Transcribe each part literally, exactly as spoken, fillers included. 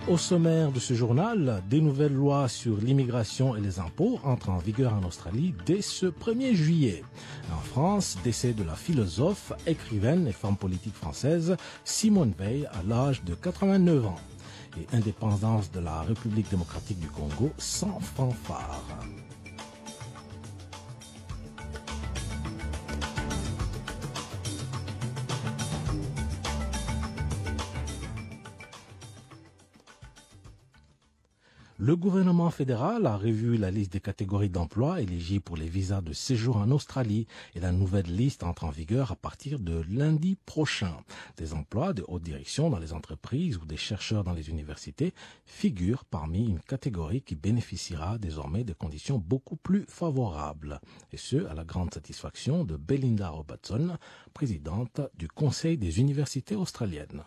Au sommaire de ce journal, des nouvelles lois sur l'immigration et les impôts entrent en vigueur en Australie dès ce premier juillet. En France, décès de la philosophe, écrivaine et femme politique française Simone Veil à l'âge de quatre-vingt-neuf ans. Et indépendance de la République démocratique du Congo sans fanfare. Le gouvernement fédéral a revu la liste des catégories d'emplois éligibles pour les visas de séjour en Australie et la nouvelle liste entre en vigueur à partir de lundi prochain. Des emplois de haute direction dans les entreprises ou des chercheurs dans les universités figurent parmi une catégorie qui bénéficiera désormais de conditions beaucoup plus favorables. Et ce, à la grande satisfaction de Belinda Robertson, présidente du Conseil des universités australiennes.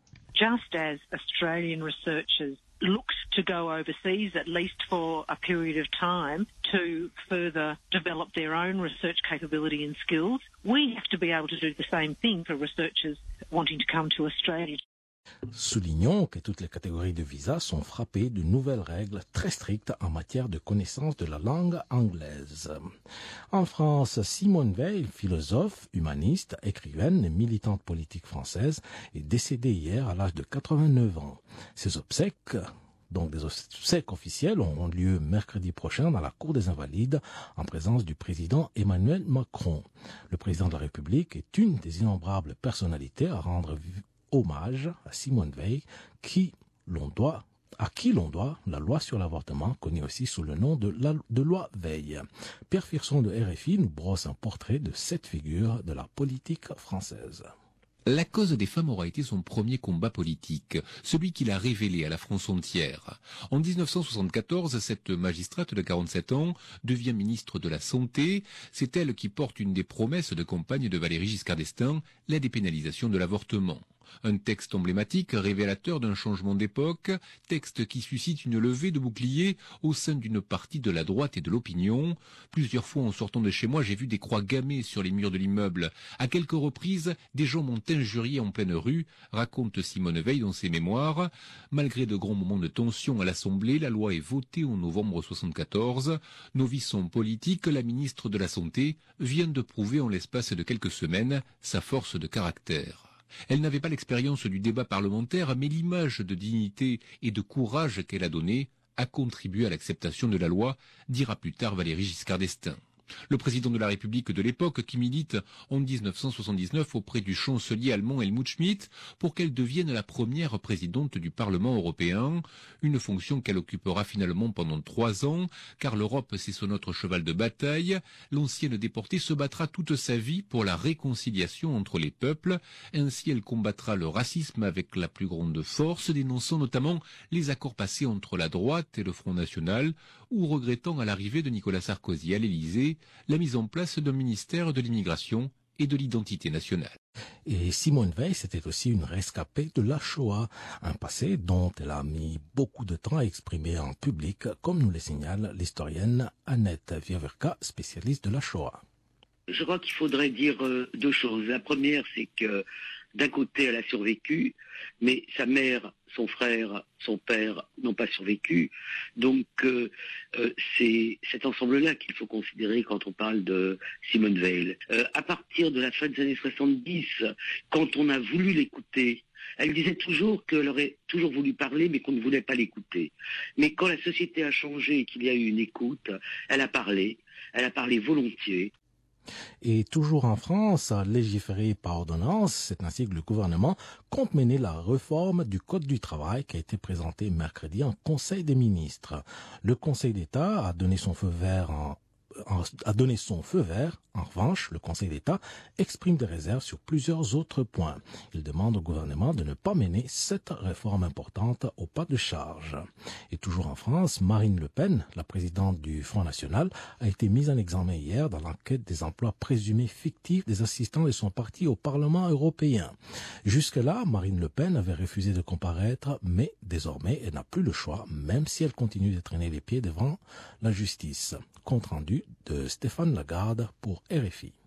Just as Australian researchers looked to go overseas, at least for a period of time, to further develop their own research capability and skills, we have to be able to do the same thing for researchers wanting to come to Australia. Soulignons que toutes les catégories de visas sont frappées de nouvelles règles très strictes en matière de connaissance de la langue anglaise. En France, Simone Veil, philosophe, humaniste, écrivaine et militante politique française, est décédée hier à l'âge de quatre-vingt-neuf ans. Ses obsèques, donc des obsèques officielles, auront lieu mercredi prochain dans la Cour des Invalides en présence du président Emmanuel Macron. Le président de la République est une des innombrables personnalités à rendre hommage à Simone Veil, qui l'on doit, à qui l'on doit la loi sur l'avortement, connue aussi sous le nom de, la, de loi Veil. Pierre Firson de R F I nous brosse un portrait de cette figure de la politique française. La cause des femmes aura été son premier combat politique, celui qu'il a révélé à la France entière. En dix-neuf cent soixante-quatorze, cette magistrate de quarante-sept ans devient ministre de la Santé. C'est elle qui porte une des promesses de campagne de Valéry Giscard d'Estaing, la dépénalisation de l'avortement. Un texte emblématique, révélateur d'un changement d'époque, texte qui suscite une levée de boucliers au sein d'une partie de la droite et de l'opinion. Plusieurs fois en sortant de chez moi, j'ai vu des croix gammées sur les murs de l'immeuble. À quelques reprises, des gens m'ont injurié en pleine rue, raconte Simone Veil dans ses mémoires. Malgré de grands moments de tension à l'Assemblée, la loi est votée en novembre soixante-quatorze. Noviçon politique, la ministre de la Santé vient de prouver en l'espace de quelques semaines sa force de caractère. Elle n'avait pas l'expérience du débat parlementaire, mais l'image de dignité et de courage qu'elle a donnée a contribué à l'acceptation de la loi, dira plus tard Valéry Giscard d'Estaing. Le président de la République de l'époque, qui milite en dix-neuf cent soixante-dix-neuf auprès du chancelier allemand Helmut Schmidt pour qu'elle devienne la première présidente du Parlement européen, une fonction qu'elle occupera finalement pendant trois ans, car l'Europe c'est son autre cheval de bataille. L'ancienne déportée se battra toute sa vie pour la réconciliation entre les peuples. Ainsi, elle combattra le racisme avec la plus grande force, dénonçant notamment les accords passés entre la droite et le Front National, ou regrettant à l'arrivée de Nicolas Sarkozy à l'Élysée la mise en place d'un ministère de l'immigration et de l'identité nationale. Et Simone Veil, c'était aussi une rescapée de la Shoah, un passé dont elle a mis beaucoup de temps à exprimer en public, comme nous le signale l'historienne Annette Wiewerka, spécialiste de la Shoah. Je crois qu'il faudrait dire euh, deux choses. La première, c'est que d'un côté, elle a survécu, mais sa mère, son frère, son père n'ont pas survécu. Donc, euh, euh, c'est cet ensemble-là qu'il faut considérer quand on parle de Simone Veil. Euh, à partir de la fin des années soixante-dix, quand on a voulu l'écouter, elle disait toujours qu'elle aurait toujours voulu parler, mais qu'on ne voulait pas l'écouter. Mais quand la société a changé et qu'il y a eu une écoute, elle a parlé, elle a parlé volontiers. Et toujours en France, à légiférer par ordonnance, c'est ainsi que le gouvernement compte mener la réforme du Code du travail qui a été présentée mercredi en Conseil des ministres. Le Conseil d'État a donné son feu vert en a donné son feu vert. En revanche, le Conseil d'État exprime des réserves sur plusieurs autres points. Il demande au gouvernement de ne pas mener cette réforme importante au pas de charge. Et toujours en France, Marine Le Pen, la présidente du Front National, a été mise en examen hier dans l'enquête des emplois présumés fictifs des assistants de son parti au Parlement européen. Jusque-là, Marine Le Pen avait refusé de comparaître, mais désormais, elle n'a plus le choix, même si elle continue de traîner les pieds devant la justice. Compte rendu de Stéphane Lagarde pour R F I.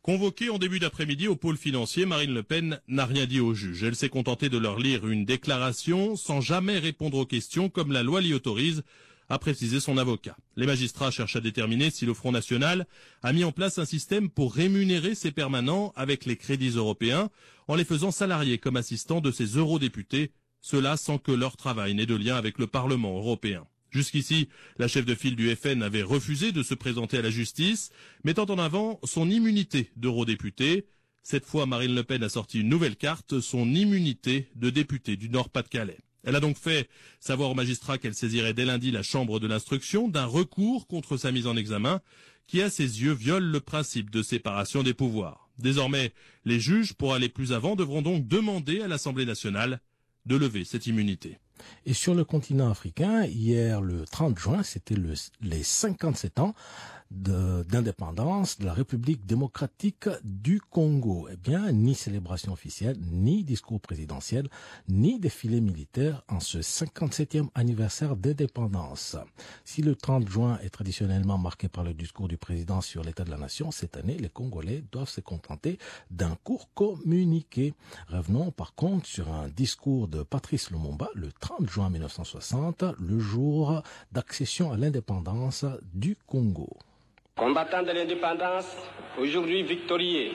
Convoquée en début d'après-midi au pôle financier, Marine Le Pen n'a rien dit aux juges. Elle s'est contentée de leur lire une déclaration sans jamais répondre aux questions comme la loi l'y autorise, a précisé son avocat. Les magistrats cherchent à déterminer si le Front National a mis en place un système pour rémunérer ses permanents avec les crédits européens en les faisant salariés comme assistants de ses eurodéputés, cela sans que leur travail n'ait de lien avec le Parlement européen. Jusqu'ici, la chef de file du F N avait refusé de se présenter à la justice, mettant en avant son immunité d'eurodéputé. Cette fois, Marine Le Pen a sorti une nouvelle carte, son immunité de député du Nord-Pas-de-Calais. Elle a donc fait savoir aux magistrats qu'elle saisirait dès lundi la chambre de l'instruction d'un recours contre sa mise en examen, qui à ses yeux viole le principe de séparation des pouvoirs. Désormais, les juges, pour aller plus avant, devront donc demander à l'Assemblée nationale de lever cette immunité. Et sur le continent africain, hier le trente juin, c'était le, les cinquante-sept ans de, d'indépendance de la République démocratique du Congo. Eh bien, ni célébration officielle, ni discours présidentiel, ni défilé militaire en ce cinquante-septième anniversaire d'indépendance. Si le trente juin est traditionnellement marqué par le discours du président sur l'état de la nation, cette année, les Congolais doivent se contenter d'un court communiqué. Revenons par contre sur un discours de Patrice Lumumba le trente juin mille neuf cent soixante, le jour d'accession à l'indépendance du Congo. Combattants de l'indépendance, aujourd'hui victorieux,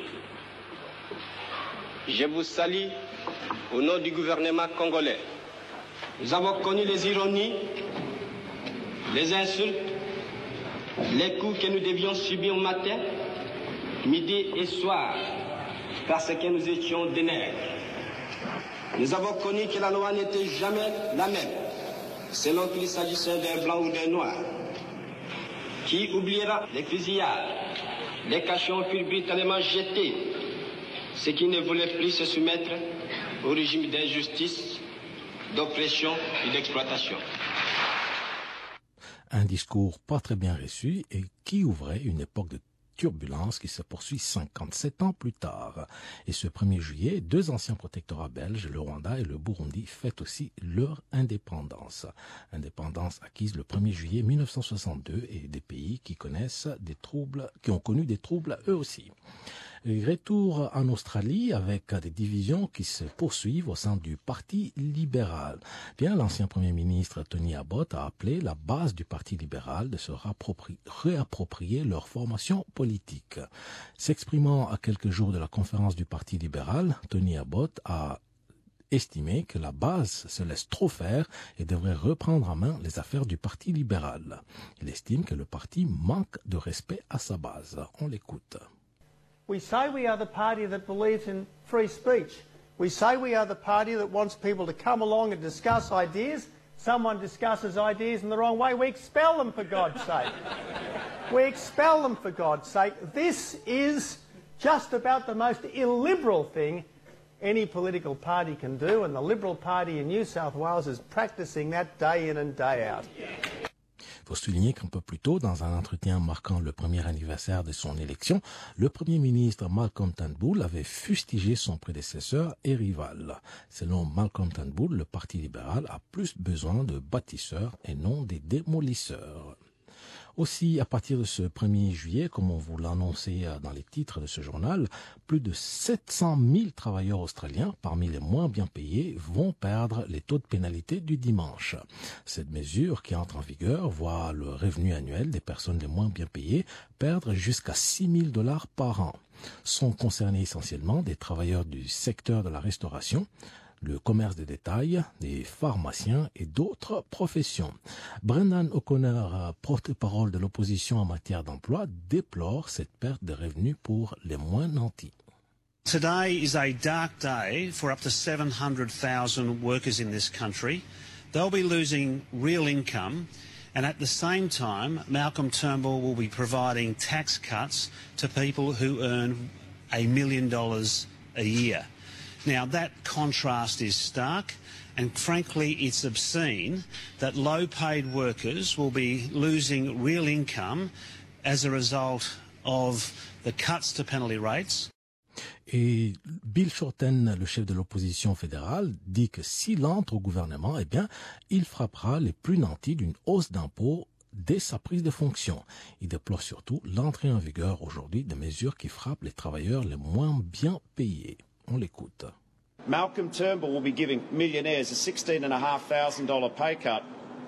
je vous salue au nom du gouvernement congolais. Nous avons connu les ironies, les insultes, les coups que nous devions subir matin, midi et soir, parce que nous étions des nègres. Nous avons connu que la loi n'était jamais la même, selon qu'il s'agissait d'un blanc ou d'un noir. Qui oubliera les fusillades, les cachons furent brutalement jetés, ceux qui ne voulaient plus se soumettre au régime d'injustice, d'oppression et d'exploitation. Un discours pas très bien reçu et qui ouvrait une époque de turbulence qui se poursuit cinquante-sept ans plus tard. Et ce premier juillet, deux anciens protectorats belges, le Rwanda et le Burundi, fêtent aussi leur indépendance. Indépendance acquise le premier juillet mille neuf cent soixante-deux et des pays qui connaissent des troubles, qui ont connu des troubles eux aussi. Retour en Australie avec des divisions qui se poursuivent au sein du Parti libéral. Bien, l'ancien Premier ministre Tony Abbott a appelé la base du Parti libéral de se réapproprier leur formation politique. S'exprimant à quelques jours de la conférence du Parti libéral, Tony Abbott a estimé que la base se laisse trop faire et devrait reprendre en main les affaires du Parti libéral. Il estime que le parti manque de respect à sa base. On l'écoute. We say we are the party that believes in free speech. We say we are the party that wants people to come along and discuss ideas. Someone discusses ideas in the wrong way, we expel them for God's sake. We expel them for God's sake. This is just about the most illiberal thing any political party can do, and the Liberal Party in New South Wales is practicing that day in and day out. Il faut souligner qu'un peu plus tôt, dans un entretien marquant le premier anniversaire de son élection, le Premier ministre Malcolm Turnbull avait fustigé son prédécesseur et rival. Selon Malcolm Turnbull, le Parti libéral a plus besoin de bâtisseurs et non des démolisseurs. Aussi, à partir de ce premier juillet, comme on vous l'a annoncé dans les titres de ce journal, plus de sept cent mille travailleurs australiens, parmi les moins bien payés, vont perdre les taux de pénalité du dimanche. Cette mesure qui entre en vigueur voit le revenu annuel des personnes les moins bien payées perdre jusqu'à six mille dollars par an. Sont concernés essentiellement des travailleurs du secteur de la restauration, le commerce de détail, des pharmaciens et d'autres professions. Brendan O'Connor, porte-parole de l'opposition en matière d'emploi, déplore cette perte de revenus pour les moins nantis. Today is a dark day for up to seven hundred thousand workers in this country. They'll be losing real income, and at the same time, Malcolm Turnbull will be providing tax cuts to people who earn a million dollars a year. Now, that contrast is stark, and frankly, it's obscene that low-paid workers will be losing real income as a result of the cuts to penalty rates. Et Bill Shorten, le chef de l'opposition fédérale, dit que s'il entre au gouvernement, eh bien, il frappera les plus nantis d'une hausse d'impôts dès sa prise de fonction. Il déplore surtout l'entrée en vigueur aujourd'hui de mesures qui frappent les travailleurs les moins bien payés. On l'écoute. Malcolm Turnbull will be giving millionaires a sixteen thousand five hundred dollars pay cut,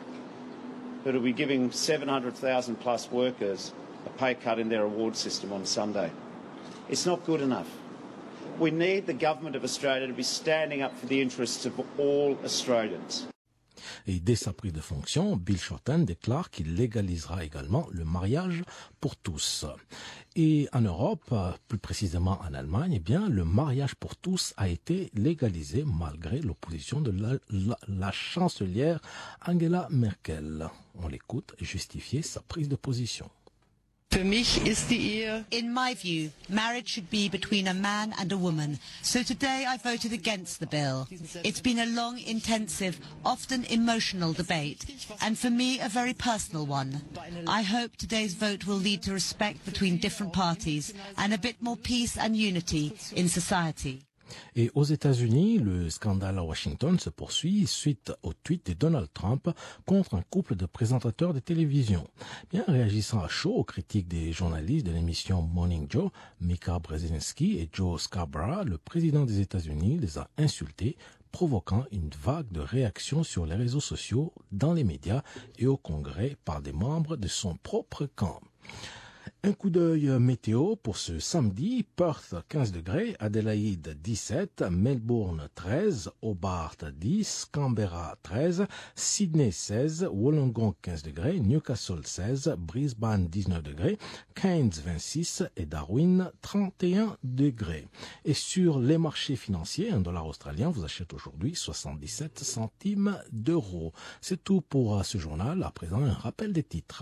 but will be giving seven hundred thousand plus workers a pay cut in their award system on Sunday. It's not good enough. We need the government of Australia to be standing up for the interests of all Australians. Et dès sa prise de fonction, Bill Shorten déclare qu'il légalisera également le mariage pour tous. Et en Europe, plus précisément en Allemagne, eh bien, le mariage pour tous a été légalisé malgré l'opposition de la, la, la chancelière Angela Merkel. On l'écoute justifier sa prise de position. Für mich ist die Ehe. In my view, marriage should be between a man and a woman. So today I voted against the bill. It's been a long, intensive, often emotional debate, and for me a very personal one. I hope today's vote will lead to respect between different parties and a bit more peace and unity in society. Et aux États-Unis, le scandale à Washington se poursuit suite au tweet de Donald Trump contre un couple de présentateurs de télévision. Bien réagissant à chaud aux critiques des journalistes de l'émission Morning Joe, Mika Brzezinski et Joe Scarborough, le président des États-Unis les a insultés, provoquant une vague de réactions sur les réseaux sociaux, dans les médias et au Congrès par des membres de son propre camp. Un coup d'œil météo pour ce samedi, Perth quinze degrés, Adélaïde dix-sept, Melbourne treize, Hobart dix, Canberra treize, Sydney seize, Wollongong quinze degrés, Newcastle seize, Brisbane dix-neuf degrés, Cairns vingt-six et Darwin trente et un degrés. Et sur les marchés financiers, un dollar australien vous achète aujourd'hui soixante-dix-sept centimes d'euros. C'est tout pour ce journal. À présent, un rappel des titres.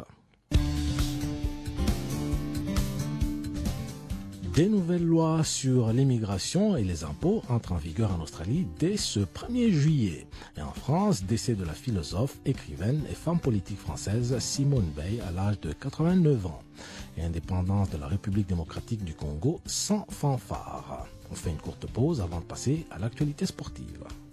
Des nouvelles lois sur l'immigration et les impôts entrent en vigueur en Australie dès ce premier juillet. Et en France, décès de la philosophe, écrivaine et femme politique française Simone Veil à l'âge de quatre-vingt-neuf ans. Et indépendance de la République démocratique du Congo sans fanfare. On fait une courte pause avant de passer à l'actualité sportive.